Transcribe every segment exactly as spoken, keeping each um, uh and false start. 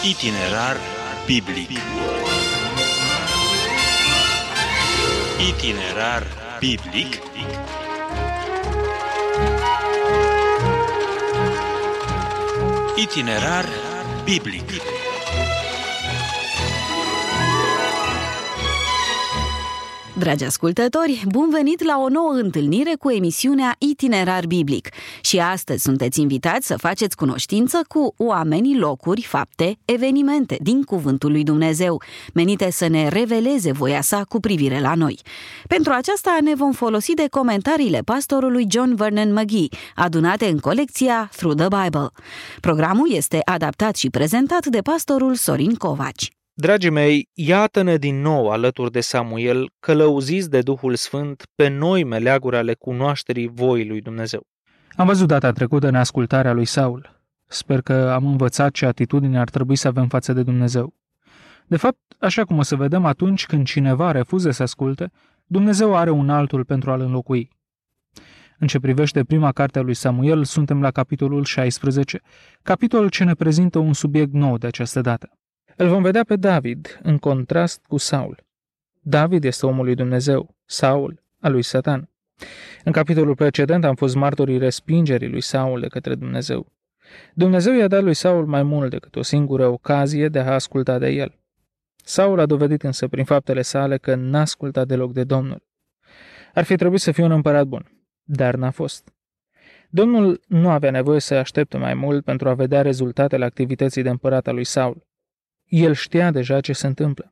Itinerar biblic. Itinerar biblic. Itinerar biblic. Dragi ascultători, bun venit la o nouă întâlnire cu emisiunea Itinerar Biblic. Și astăzi sunteți invitați să faceți cunoștință cu oamenii, locuri, fapte, evenimente din Cuvântul lui Dumnezeu, menite să ne reveleze voia sa cu privire la noi. Pentru aceasta ne vom folosi de comentariile pastorului John Vernon McGee, adunate în colecția Through the Bible. Programul este adaptat și prezentat de pastorul Sorin Covaci. Dragii mei, iată-ne din nou alături de Samuel, călăuziți de Duhul Sfânt pe noi meleaguri ale cunoașterii voii lui Dumnezeu. Am văzut data trecută neascultarea lui Saul. Sper că am învățat ce atitudine ar trebui să avem față de Dumnezeu. De fapt, așa cum o să vedem atunci când cineva refuză să asculte, Dumnezeu are un altul pentru a-l înlocui. În ce privește prima carte a lui Samuel, suntem la capitolul șaisprezece, capitolul ce ne prezintă un subiect nou de această dată. Îl vom vedea pe David, în contrast cu Saul. David este omul lui Dumnezeu, Saul al lui Satan. În capitolul precedent am fost martorii respingerii lui Saul de către Dumnezeu. Dumnezeu i-a dat lui Saul mai mult decât o singură ocazie de a asculta de el. Saul a dovedit însă prin faptele sale că n-a ascultat deloc de Domnul. Ar fi trebuit să fie un împărat bun, dar n-a fost. Domnul nu avea nevoie să aștepte mai mult pentru a vedea rezultatele activității de împărat al lui Saul. El știa deja ce se întâmplă.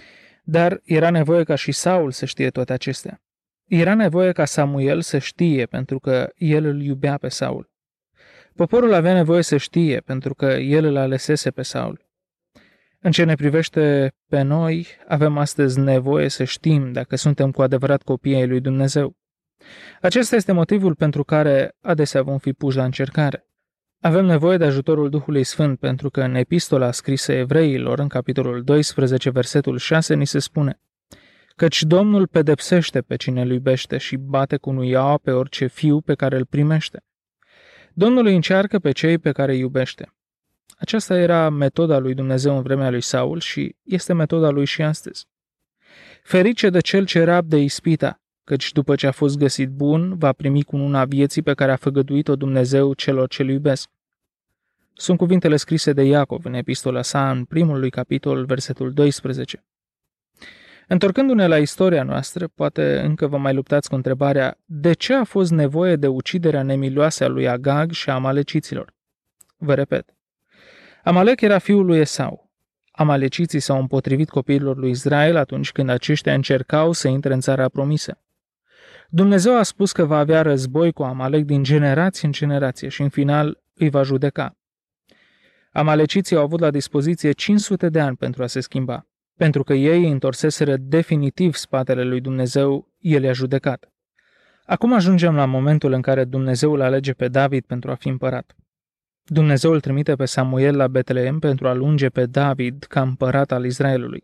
Dar era nevoie ca și Saul să știe toate acestea. Era nevoie ca Samuel să știe pentru că el îl iubea pe Saul. Poporul avea nevoie să știe pentru că el îl alesese pe Saul. În ce ne privește pe noi, avem astăzi nevoie să știm dacă suntem cu adevărat copiii ai lui Dumnezeu. Acesta este motivul pentru care adesea vom fi puși la încercare. Avem nevoie de ajutorul Duhului Sfânt pentru că în epistola scrisă evreilor, în capitolul doisprezece, versetul șase, ni se spune: căci Domnul pedepsește pe cine îl iubește și bate cu nuiaua pe orice fiu pe care îl primește. Domnul îi încearcă pe cei pe care îi iubește. Aceasta era metoda lui Dumnezeu în vremea lui Saul și este metoda lui și astăzi. Ferice de cel ce rabdă ispita, căci după ce a fost găsit bun, va primi cununa vieții pe care a făgăduit-o Dumnezeu celor ce-L iubesc. Sunt cuvintele scrise de Iacov în epistola sa, în primul lui capitol, versetul doisprezece. Întorcându-ne la istoria noastră, poate încă vă mai luptați cu întrebarea: de ce a fost nevoie de uciderea nemiloasă a lui Agag și a amaleciților? Vă repet. Amalec era fiul lui Esau. Amaleciții s-au împotrivit copiilor lui Israel atunci când aceștia încercau să intre în țara promisă. Dumnezeu a spus că va avea război cu Amalec din generație în generație și în final îi va judeca. Amaleciții au avut la dispoziție cinci sute de ani pentru a se schimba. Pentru că ei întorseseră definitiv spatele lui Dumnezeu, el i-a judecat. Acum ajungem la momentul în care Dumnezeu îl alege pe David pentru a fi împărat. Dumnezeu îl trimite pe Samuel la Betleem pentru a-l unge pe David ca împărat al Israelului.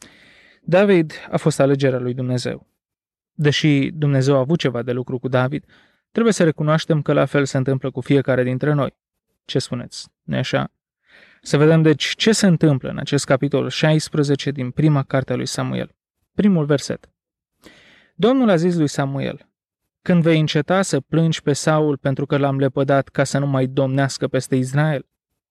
David a fost alegerea lui Dumnezeu. Deși Dumnezeu a avut ceva de lucru cu David, trebuie să recunoaștem că la fel se întâmplă cu fiecare dintre noi. Ce spuneți? Nu-i așa? Să vedem deci ce se întâmplă în acest capitol șaisprezece din prima carte a lui Samuel. Primul verset. Domnul a zis lui Samuel: când vei înceta să plângi pe Saul pentru că l-am lepădat ca să nu mai domnească peste Israel?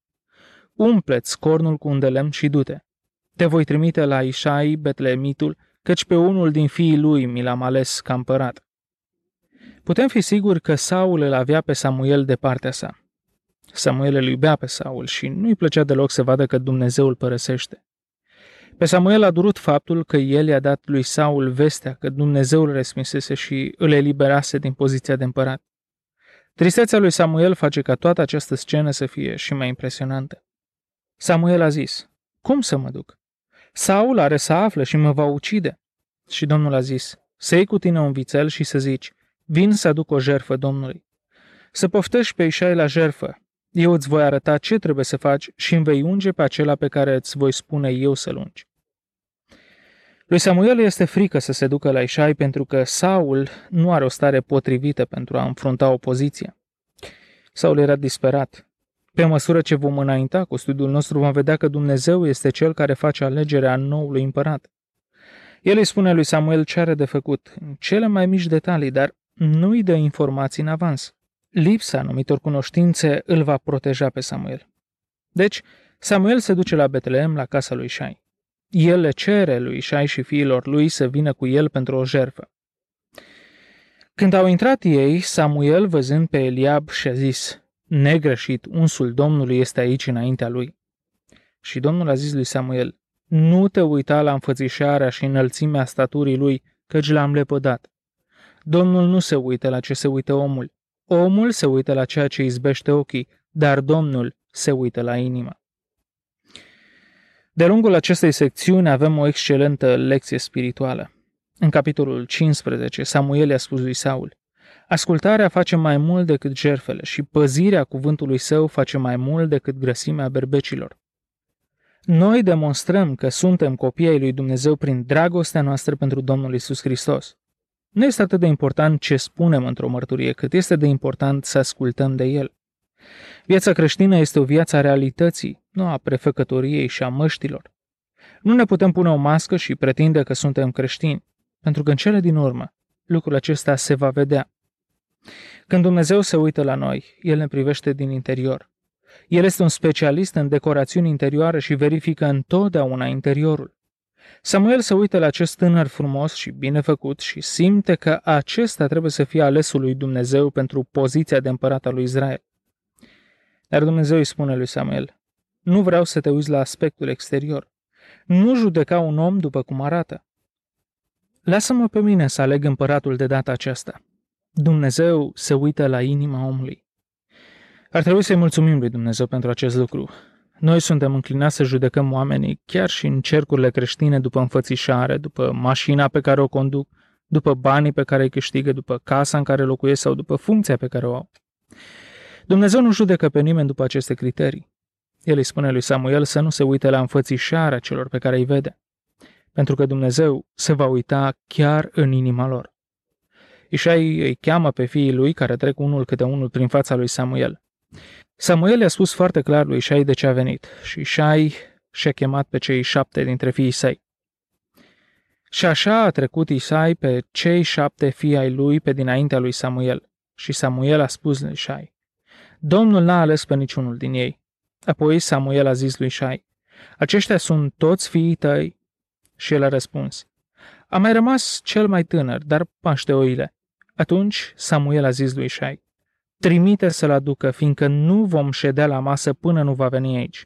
Umple-ți cornul cu un de lemn și du-te. Te voi trimite la Ișai, Betleemitul, căci pe unul din fiii lui mi l-am ales ca împărat. Putem fi siguri că Saul îl avea pe Samuel de partea sa. Samuel îl iubea pe Saul și nu-i plăcea deloc să vadă că Dumnezeu îl părăsește. Pe Samuel a durut faptul că el i-a dat lui Saul vestea că Dumnezeu îl respinse și îl eliberase din poziția de împărat. Tristețea lui Samuel face ca toată această scenă să fie și mai impresionantă. Samuel a zis: cum să mă duc? Saul are să afle și mă va ucide. Și Domnul a zis: să iei cu tine un vițel și să zici: vin să aduc o jertfă Domnului. Să poftești pe Ișai la jertfă. Eu îți voi arăta ce trebuie să faci și îmi vei unge pe acela pe care îți voi spune eu să-l ungi. Lui Samuel este frică să se ducă la Ișai pentru că Saul nu are o stare potrivită pentru a înfrunta opoziția. Saul era disperat. Pe măsură ce vom înainta cu studiul nostru, vom vedea că Dumnezeu este Cel care face alegerea noului împărat. El îi spune lui Samuel ce are de făcut, în cele mai mici detalii, dar nu îi dă informații în avans. Lipsa anumitor cunoștințe îl va proteja pe Samuel. Deci, Samuel se duce la Betlehem, la casa lui Ișai. El le cere lui Ișai și fiilor lui să vină cu el pentru o jertfă. Când au intrat ei, Samuel, văzând pe Eliab, și-a zis: negreșit, unsul Domnului este aici înaintea lui. Și Domnul a zis lui Samuel: nu te uita la înfățișarea și înălțimea staturii lui, căci l-am lepădat. Domnul nu se uită la ce se uită omul. Omul se uită la ceea ce izbește ochii, dar Domnul se uită la inimă. De lungul acestei secțiuni avem o excelentă lecție spirituală. În capitolul cincisprezece, Samuel i-a spus lui Saul: ascultarea face mai mult decât jertfele și păzirea cuvântului său face mai mult decât grăsimea berbecilor. Noi demonstrăm că suntem copii ai lui Dumnezeu prin dragostea noastră pentru Domnul Iisus Hristos. Nu este atât de important ce spunem într-o mărturie, cât este de important să ascultăm de El. Viața creștină este o viață a realității, nu a prefăcătoriei și a măștilor. Nu ne putem pune o mască și pretinde că suntem creștini, pentru că în cele din urmă lucrul acesta se va vedea. Când Dumnezeu se uită la noi, El ne privește din interior. El este un specialist în decorațiuni interioare și verifică întotdeauna interiorul. Samuel se uită la acest tânăr frumos și bine făcut și simte că acesta trebuie să fie alesul lui Dumnezeu pentru poziția de împărat al lui Israel. Dar Dumnezeu îi spune lui Samuel: nu vreau să te uiți la aspectul exterior. Nu judeca un om după cum arată. Lasă-mă pe mine să aleg împăratul de data aceasta. Dumnezeu se uită la inima omului. Ar trebui să-i mulțumim lui Dumnezeu pentru acest lucru. Noi suntem înclinați să judecăm oamenii chiar și în cercurile creștine după înfățișare, după mașina pe care o conduc, după banii pe care îi câștigă, după casa în care locuiesc sau după funcția pe care o au. Dumnezeu nu judecă pe nimeni după aceste criterii. El îi spune lui Samuel să nu se uite la înfățișarea celor pe care îi vede, pentru că Dumnezeu se va uita chiar în inima lor. Ișai îi cheamă pe fiii lui, care trec unul câte unul prin fața lui Samuel. Samuel i-a spus foarte clar lui Ișai de ce a venit și Ișai și-a chemat pe cei șapte dintre fiii săi. Și așa a trecut Ișai pe cei șapte fii ai lui pe dinaintea lui Samuel. Și Samuel a spus lui Ișai: Domnul n-a ales pe niciunul din ei. Apoi Samuel a zis lui Ișai: aceștia sunt toți fiii tăi? Și el a răspuns: a mai rămas cel mai tânăr, dar paște oile. Atunci Samuel a zis lui Ișai: trimite să-l aducă, fiindcă nu vom ședea la masă până nu va veni aici.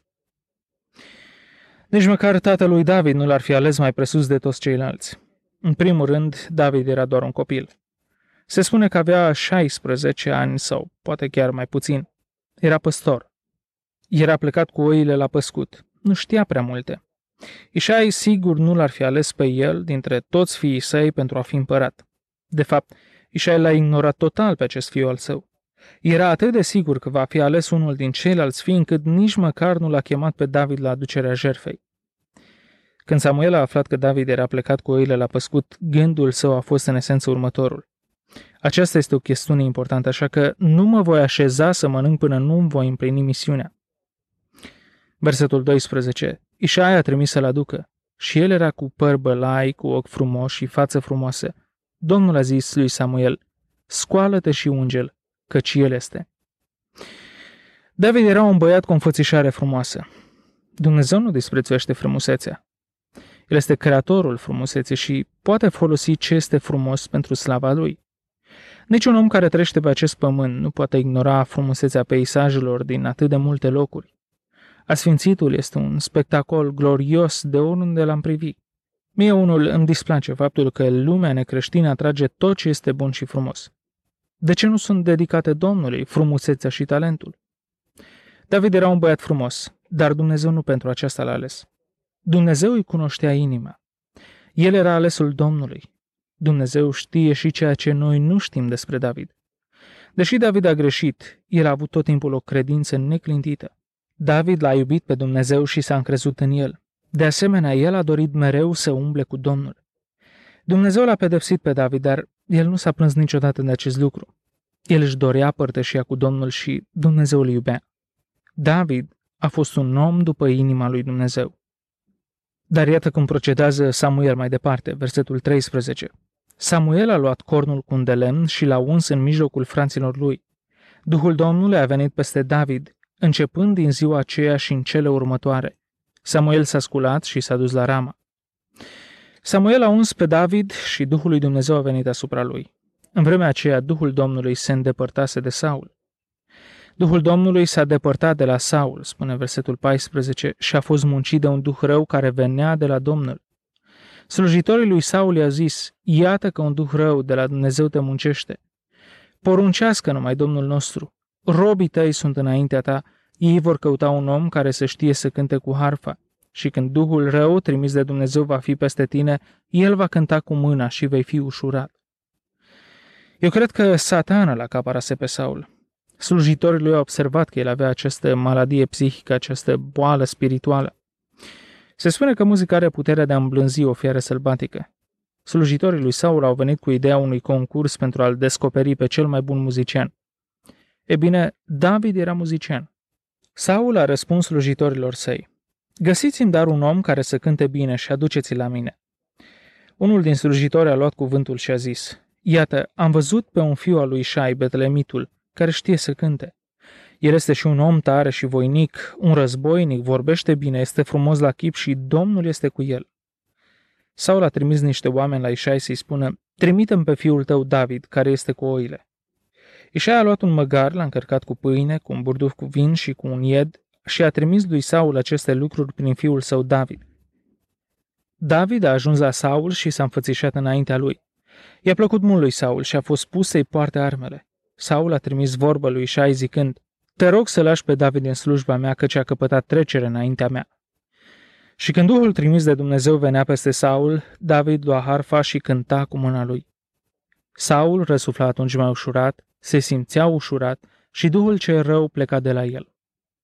Nici măcar tatălui David nu l-ar fi ales mai presus de toți ceilalți. În primul rând, David era doar un copil. Se spune că avea șaisprezece ani sau poate chiar mai puțin. Era păstor. Era plecat cu oile la păscut. Nu știa prea multe. Ișai sigur nu l-ar fi ales pe el dintre toți fiii săi pentru a fi împărat. De fapt, Ișai l-a ignorat total pe acest fiu al său. Era atât de sigur că va fi ales unul din ceilalți fii, încât nici măcar nu l-a chemat pe David la aducerea jertfei. Când Samuel a aflat că David era plecat cu oile la păscut, gândul său a fost în esență următorul: aceasta este o chestiune importantă, așa că nu mă voi așeza să mănânc până nu îmi voi împlini misiunea. Versetul doisprezece. Ișai a trimis să-l aducă și el era cu păr bălai, cu ochi frumoși și față frumoasă. Domnul a zis lui Samuel: scoală-te și unge-l, căci el este. David era un băiat cu o înfățișare frumoasă. Dumnezeu nu disprețuiește frumusețea. El este creatorul frumuseței și poate folosi ce este frumos pentru slava lui. Niciun om care trăiește pe acest pământ nu poate ignora frumusețea peisajelor din atât de multe locuri. Asfințitul este un spectacol glorios de oriunde l-am privit. Mie unul îmi displace faptul că lumea necreștină atrage tot ce este bun și frumos. De ce nu sunt dedicate Domnului frumusețea și talentul? David era un băiat frumos, dar Dumnezeu nu pentru aceasta l-a ales. Dumnezeu îi cunoștea inima. El era alesul Domnului. Dumnezeu știe și ceea ce noi nu știm despre David. Deși David a greșit, el a avut tot timpul o credință neclintită. David l-a iubit pe Dumnezeu și s-a încrezut în el. De asemenea, el a dorit mereu să umble cu Domnul. Dumnezeu l-a pedepsit pe David, dar el nu s-a plâns niciodată de acest lucru. El își dorea părtășia cu Domnul și Dumnezeu îl iubea. David a fost un om după inima lui Dumnezeu. Dar iată cum procedează Samuel mai departe, versetul treisprezece. Samuel a luat cornul cu un de lemn și l-a uns în mijlocul fraților lui. Duhul Domnului a venit peste David, începând din ziua aceea și în cele următoare. Samuel s-a sculat și s-a dus la Rama. Samuel a uns pe David și Duhul lui Dumnezeu a venit asupra lui. În vremea aceea, Duhul Domnului se îndepărtase de Saul. Duhul Domnului s-a depărtat de la Saul, spune versetul paisprezece, și a fost muncit de un duh rău care venea de la Domnul. Slujitorii lui Saul i-a zis, iată că un duh rău de la Dumnezeu te muncește. Poruncească numai Domnul nostru. Robii tăi sunt înaintea ta, ei vor căuta un om care să știe să cânte cu harfa. Și când Duhul rău trimis de Dumnezeu va fi peste tine, el va cânta cu mâna și vei fi ușurat. Eu cred că Satana l-a acaparase pe Saul. Slujitorii lui au observat că el avea această maladie psihică, această boală spirituală. Se spune că muzica are puterea de a îmblânzi o fiară sălbatică. Slujitorii lui Saul au venit cu ideea unui concurs pentru a-l descoperi pe cel mai bun muzician. E bine, David era muzician. Saul a răspuns slujitorilor săi, găsiți-mi dar un om care să cânte bine și aduceți-l la mine. Unul din slujitori a luat cuvântul și a zis, iată, am văzut pe un fiu al lui Șai, betlemitul, care știe să cânte. El este și un om tare și voinic, un războinic, vorbește bine, este frumos la chip și Domnul este cu el. Saul a trimis niște oameni la Ișai să-i spună, trimite-mi pe fiul tău David, care este cu oile. Ișai a luat un măgar, l-a încărcat cu pâine, cu un burduf cu vin și cu un ied și a trimis lui Saul aceste lucruri prin fiul său David. David a ajuns la Saul și s-a înfățișat înaintea lui. I-a plăcut mult lui Saul și a fost pus să-i poarte armele. Saul a trimis vorbă lui Ișai zicând, te rog să lași pe David din slujba mea, căci a căpătat trecere înaintea mea. Și când Duhul trimis de Dumnezeu venea peste Saul, David lua harfa și cânta cu mâna lui. Saul răsufla atunci mai ușurat, se simțea ușurat și Duhul cel rău pleca de la el.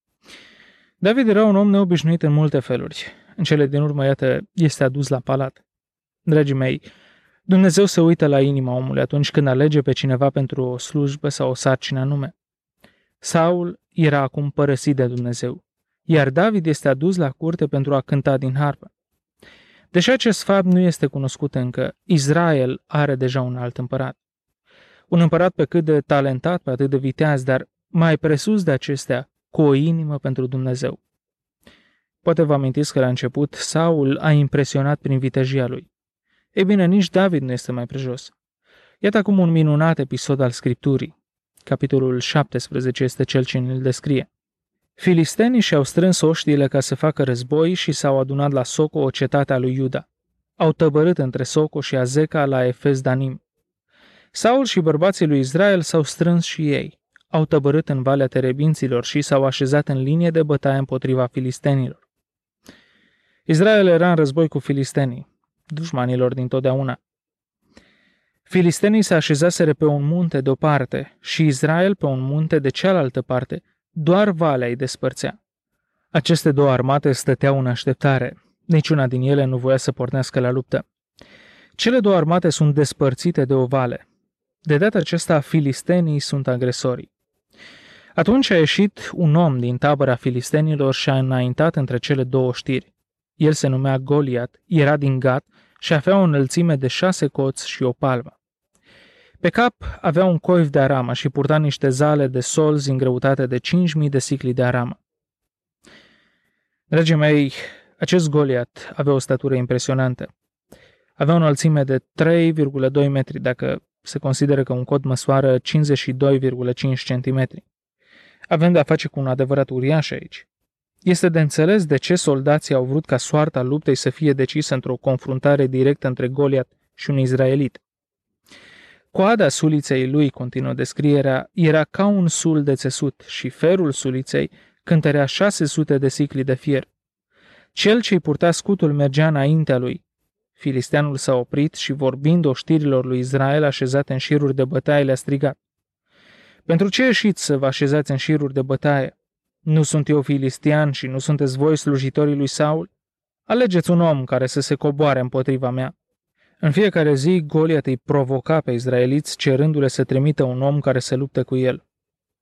David era un om neobișnuit în multe feluri. În cele din urmă, iată, este adus la palat. Dragii mei, Dumnezeu se uită la inima omului atunci când alege pe cineva pentru o slujbă sau o sarcină anume. Saul era acum părăsit de Dumnezeu, iar David este adus la curte pentru a cânta din harpă. Deși acest fapt nu este cunoscut încă, Israel are deja un alt împărat. Un împărat pe cât de talentat, pe atât de viteaz, dar mai presus de acestea, cu o inimă pentru Dumnezeu. Poate vă amintiți că la început Saul a impresionat prin vitejia lui. Ei bine, nici David nu este mai prejos. Iată acum un minunat episod al Scripturii. Capitolul șaptesprezece este cel ce ne-l descrie. Filistenii și-au strâns oștiile ca să facă război și s-au adunat la Soco, o cetate a lui Iuda. Au tăbărât între Soco și Azeca la Efes Danim. Saul și bărbații lui Israel s-au strâns și ei. Au tăbărât în Valea Terebinților și s-au așezat în linie de bătaie împotriva filistenilor. Israel era în război cu filistenii, dușmanilor dintotdeauna. Filistenii se așezaseră pe un munte de-o parte și Israel pe un munte de cealaltă parte, doar valea îi despărțea. Aceste două armate stăteau în așteptare, niciuna din ele nu voia să pornească la luptă. Cele două armate sunt despărțite de o vale. De data aceasta, filistenii sunt agresorii. Atunci a ieșit un om din tabăra filistenilor și a înaintat între cele două știri. El se numea Goliat, era din Gat și avea o înălțime de șase coți și o palmă. Pe cap avea un coif de aramă și purta niște zale de solzi în greutate de cinci mii de sicli de aramă. Dragii mei, acest Goliat avea o statură impresionantă. Avea o înălțime de trei virgulă doi metri, dacă se consideră că un cot măsoară cincizeci și doi virgulă cinci centimetri. Avem de-a face cu un adevărat uriaș aici. Este de înțeles de ce soldații au vrut ca soarta luptei să fie decisă într-o confruntare directă între Goliat și un izraelit. Coada suliței lui, continuă descrierea, era ca un sul de țesut și ferul suliței cântărea șase sute de sicli de fier. Cel ce-i purta scutul mergea înaintea lui. Filisteanul s-a oprit și, vorbind oștirilor lui Israel așezate în șiruri de bătaie, le-a strigat: pentru ce ieșiți să vă așezați în șiruri de bătaie? Nu sunt eu filistean și nu sunteți voi slujitorii lui Saul? Alegeți un om care să se coboare împotriva mea. În fiecare zi, Goliat îi provoca pe izraeliți, cerându-le să trimită un om care să lupte cu el.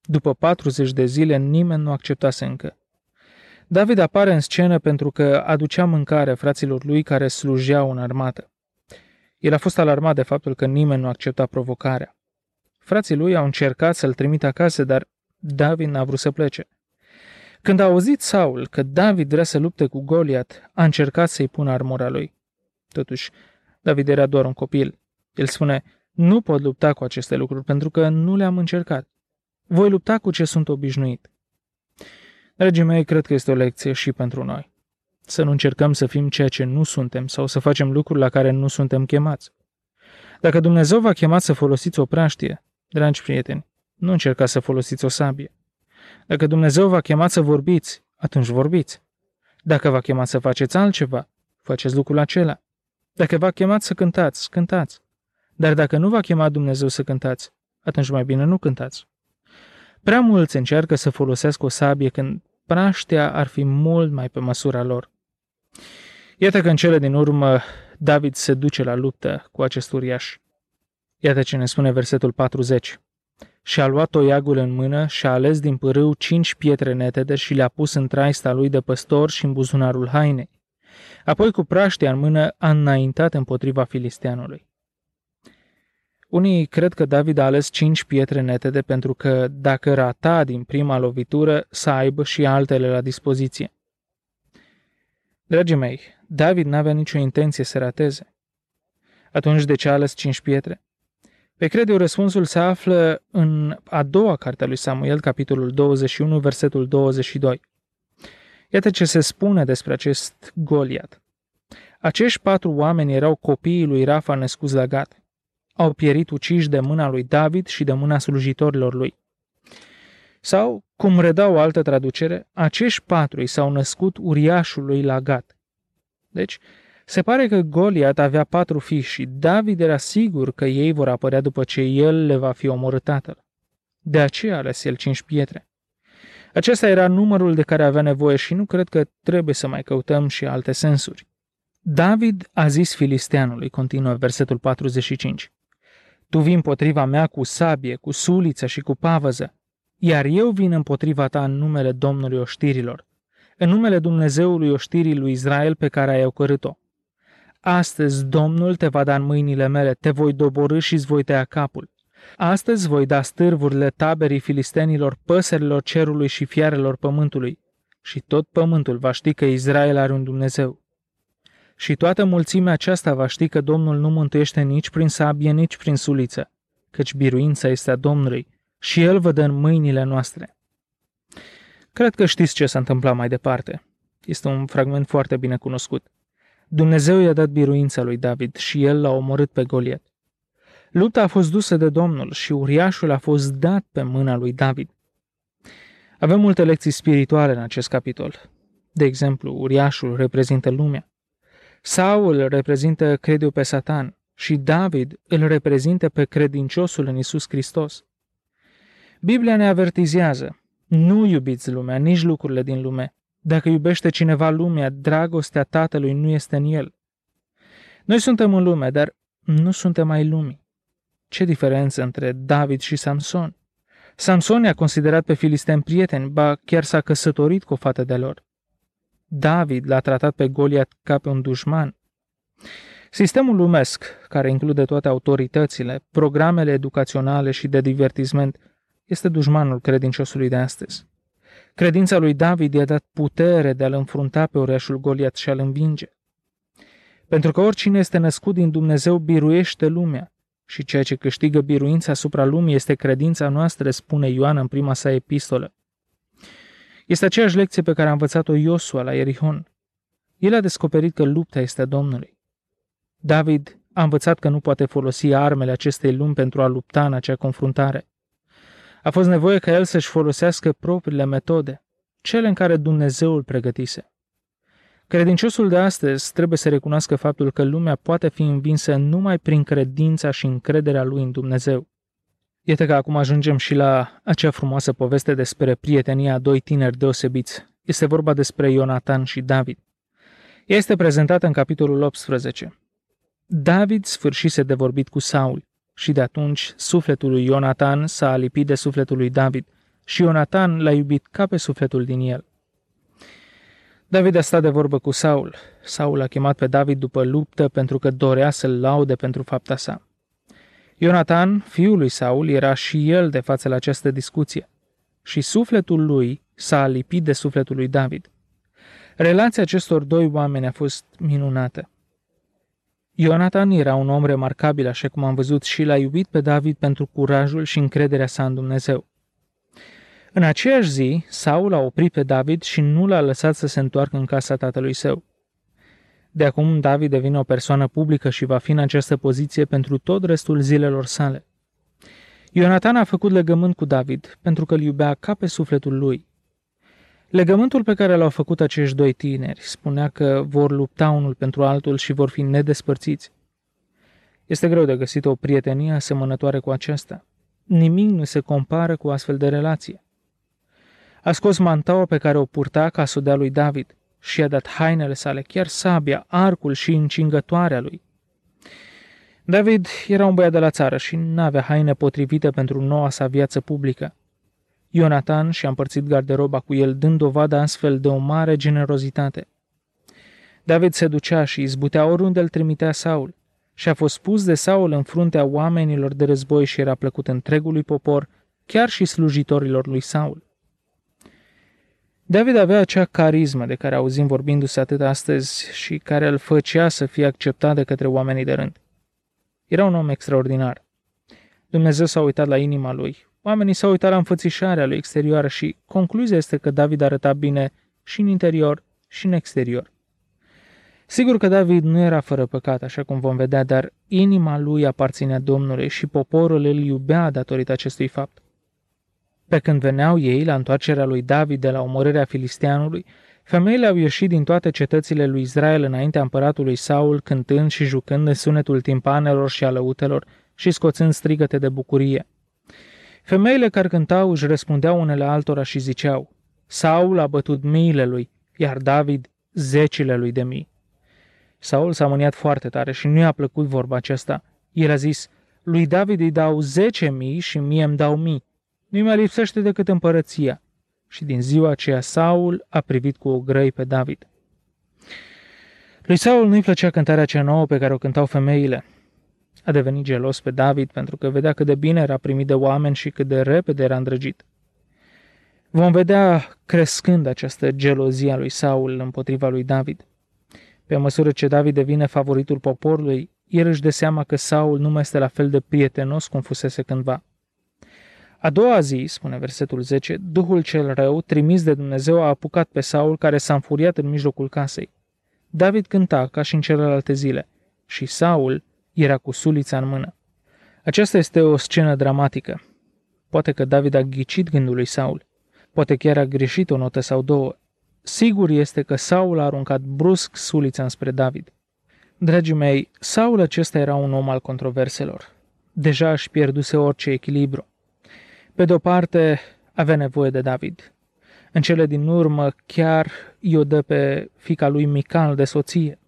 După patruzeci de zile, nimeni nu acceptase încă. David apare în scenă pentru că aducea mâncare fraților lui care slujeau în armată. El a fost alarmat de faptul că nimeni nu accepta provocarea. Frații lui au încercat să-l trimită acasă, dar David n-a vrut să plece. Când a auzit Saul că David vrea să lupte cu Goliat, a încercat să-i pună armura lui. Totuși, David era doar un copil. El spune, nu pot lupta cu aceste lucruri pentru că nu le-am încercat. Voi lupta cu ce sunt obișnuit. Dragii mei, cred că este o lecție și pentru noi. Să nu încercăm să fim ceea ce nu suntem sau să facem lucruri la care nu suntem chemați. Dacă Dumnezeu v-a chemat să folosiți o praștie, dragi prieteni, nu încercați să folosiți o sabie. Dacă Dumnezeu v-a chemat să vorbiți, atunci vorbiți. Dacă v-a chemat să faceți altceva, faceți lucrul acela. Dacă v-a chemat să cântați, cântați. Dar dacă nu v-a chemat Dumnezeu să cântați, atunci mai bine nu cântați. Prea mulți încearcă să folosească o sabie când praștea ar fi mult mai pe măsura lor. Iată că în cele din urmă David se duce la luptă cu acest uriaș. Iată ce ne spune versetul patruzeci. Și-a luat toiagul în mână și a ales din pârâu cinci pietre netede și le-a pus în traista lui de păstor și în buzunarul hainei. Apoi cu praștea în mână a înaintat împotriva filisteanului. Unii cred că David a ales cinci pietre netede pentru că, dacă rata din prima lovitură, să aibă și altele la dispoziție. Dragii mei, David n-avea nicio intenție să rateze. Atunci de ce a ales cinci pietre? Pe cred eu, răspunsul se află în a doua carte a lui Samuel, capitolul douăzeci și unu, versetul douăzeci și doi. Iată ce se spune despre acest Goliat. Acești patru oameni erau copiii lui Rafa născuți la Gat. Au pierit uciși de mâna lui David și de mâna slujitorilor lui. Sau, cum redau o altă traducere, acești patru i s-au născut uriașului la Gat. Deci, se pare că Goliat avea patru fii și David era sigur că ei vor apărea după ce el le va fi omorât tatăl. De aceea a ales el cinci pietre. Acesta era numărul de care avea nevoie și nu cred că trebuie să mai căutăm și alte sensuri. David a zis filisteanului, continuă versetul patruzeci și cinci, tu vii împotriva mea cu sabie, cu suliță și cu pavăză, iar eu vin împotriva ta în numele Domnului oștirilor, în numele Dumnezeului oștirii lui Israel pe care ai ocărât-o. Astăzi Domnul te va da în mâinile mele, te voi doborî și îți voi tăia capul. Astăzi voi da stârvurile taberii filistenilor, păsărilor cerului și fiarelor pământului, și tot pământul va ști că Israel are un Dumnezeu. Și toată mulțimea aceasta va ști că Domnul nu mântuiește nici prin sabie, nici prin suliță, căci biruința este a Domnului și El vă dă în mâinile noastre. Cred că știți ce s-a întâmplat mai departe. Este un fragment foarte bine cunoscut. Dumnezeu i-a dat biruința lui David și el l-a omorât pe Goliat. Lupta a fost dusă de Domnul și uriașul a fost dat pe mâna lui David. Avem multe lecții spirituale în acest capitol. De exemplu, uriașul reprezintă lumea. Saul îl reprezintă, cred eu, pe Satan și David îl reprezintă pe credinciosul în Iisus Hristos. Biblia ne avertizează, nu iubiți lumea, nici lucrurile din lume. Dacă iubește cineva lumea, dragostea Tatălui nu este în el. Noi suntem în lume, dar nu suntem ai lumii. Ce diferență între David și Samson? Samson i-a considerat pe filisteni prieteni, ba chiar s-a căsătorit cu o fată de lor. David l-a tratat pe Goliat ca pe un dușman. Sistemul lumesc, care include toate autoritățile, programele educaționale și de divertisment, este dușmanul credinciosului de astăzi. Credința lui David i-a dat putere de a-l înfrunta pe uriașul Goliat și a-l învinge. Pentru că oricine este născut din Dumnezeu biruiește lumea și ceea ce câștigă biruința asupra lumii este credința noastră, spune Ioan în prima sa epistolă. Este aceeași lecție pe care a învățat-o Iosua la Ierihon. El a descoperit că lupta este a Domnului. David a învățat că nu poate folosi armele acestei lumi pentru a lupta în acea confruntare. A fost nevoie ca el să-și folosească propriile metode, cele în care Dumnezeu îl pregătise. Credinciosul de astăzi trebuie să recunoască faptul că lumea poate fi învinsă numai prin credința și încrederea lui în Dumnezeu. Iată că acum ajungem și la acea frumoasă poveste despre prietenia a doi tineri deosebiți. Este vorba despre Ionatan și David. Ea este prezentată în capitolul optsprezece. David sfârșise de vorbit cu Saul și de atunci sufletul lui Ionatan s-a alipit de sufletul lui David și Ionatan l-a iubit ca pe sufletul din el. David a stat de vorbă cu Saul. Saul a chemat pe David după luptă pentru că dorea să-l laude pentru fapta sa. Ionatan, fiul lui Saul, era și el de față la această discuție și sufletul lui s-a lipit de sufletul lui David. Relația acestor doi oameni a fost minunată. Ionatan era un om remarcabil, așa cum am văzut, și l-a iubit pe David pentru curajul și încrederea sa în Dumnezeu. În aceeași zi, Saul a oprit pe David și nu l-a lăsat să se întoarcă în casa tatălui său. De acum, David devine o persoană publică și va fi în această poziție pentru tot restul zilelor sale. Ionatan a făcut legământ cu David pentru că îl iubea ca pe sufletul lui. Legământul pe care l-au făcut acești doi tineri spunea că vor lupta unul pentru altul și vor fi nedespărțiți. Este greu de găsit o prietenie asemănătoare cu aceasta. Nimic nu se compară cu astfel de relație. A scos mantaua pe care o purta ca să o dea lui David și i-a dat hainele sale, chiar sabia, arcul și încingătoarea lui. David era un băiat de la țară și n-avea haine potrivite pentru noua sa viață publică. Ionatan și-a împărțit garderoba cu el, dând dovadă astfel de o mare generozitate. David se ducea și izbutea oriunde îl trimitea Saul și a fost pus de Saul în fruntea oamenilor de război și era plăcut întregului popor, chiar și slujitorilor lui Saul. David avea acea carismă de care auzim vorbindu-se atât astăzi și care îl făcea să fie acceptat de către oamenii de rând. Era un om extraordinar. Dumnezeu s-a uitat la inima lui. Oamenii s-au uitat la înfățișarea lui exterioară și concluzia este că David arăta bine și în interior și în exterior. Sigur că David nu era fără păcat, așa cum vom vedea, dar inima lui aparținea Domnului și poporul îl iubea datorită acestui fapt. Pe când veneau ei la întoarcerea lui David de la omorârea filisteanului, femeile au ieșit din toate cetățile lui Israel înaintea împăratului Saul, cântând și jucând în sunetul timpanelor și alăutelor și scoțând strigăte de bucurie. Femeile care cântau își răspundeau unele altora și ziceau: Saul a bătut miile lui, iar David zecile lui de mii. Saul s-a mâniat foarte tare și nu i-a plăcut vorba aceasta. El a zis: lui David îi dau zece mii și mie îmi dau mii. Nu-i mai lipsește decât împărăția. Și din ziua aceea Saul a privit cu ogrăi pe David. Lui Saul nu-i plăcea cântarea cea nouă pe care o cântau femeile. A devenit gelos pe David pentru că vedea cât de bine era primit de oameni și cât de repede era îndrăgit. Vom vedea crescând această gelozie a lui Saul împotriva lui David. Pe măsură ce David devine favoritul poporului, el își dă seama că Saul nu mai este la fel de prietenos cum fusese cândva. A doua zi, spune versetul zece, Duhul cel rău, trimis de Dumnezeu, a apucat pe Saul, care s-a înfuriat în mijlocul casei. David cânta ca și în celelalte zile și Saul era cu sulița în mână. Aceasta este o scenă dramatică. Poate că David a ghicit gândul lui Saul. Poate chiar a greșit o notă sau două. Sigur este că Saul a aruncat brusc sulița înspre David. Dragii mei, Saul acesta era un om al controverselor. Deja își pierduse orice echilibru. Pe de o parte, avea nevoie de David. În cele din urmă, chiar i-o dă pe fiica lui Mical de soție.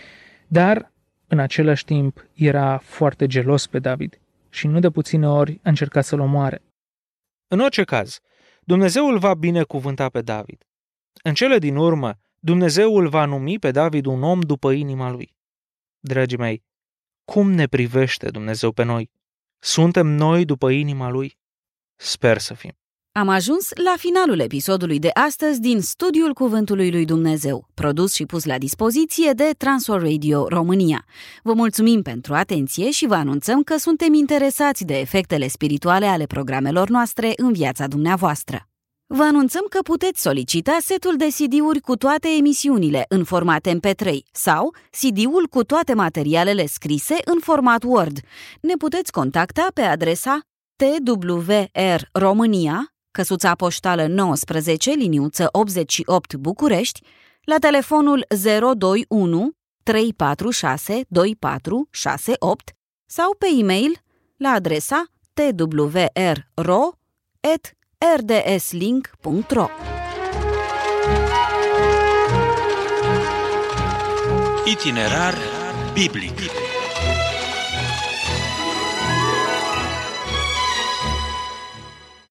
Dar, în același timp, era foarte gelos pe David și nu de puține ori a încercat să-l omoare. În orice caz, Dumnezeu îl va binecuvânta pe David. În cele din urmă, Dumnezeu îl va numi pe David un om după inima lui. Dragii mei, cum ne privește Dumnezeu pe noi? Suntem noi după inima lui? Sper să fim. Am ajuns la finalul episodului de astăzi din Studiul Cuvântului lui Dumnezeu, produs și pus la dispoziție de Transworld Radio România. Vă mulțumim pentru atenție și vă anunțăm că suntem interesați de efectele spirituale ale programelor noastre în viața dumneavoastră. Vă anunțăm că puteți solicita setul de C D-uri cu toate emisiunile în format M P trei sau C D-ul cu toate materialele scrise în format Word. Ne puteți contacta pe adresa T W R România, căsuța poștală nouăsprezece, liniuță optzeci și opt București, la telefonul zero doi unu trei patru șase doi patru șase opt sau pe e-mail la adresa t w r r o at r d s link punct r o. Itinerar biblic.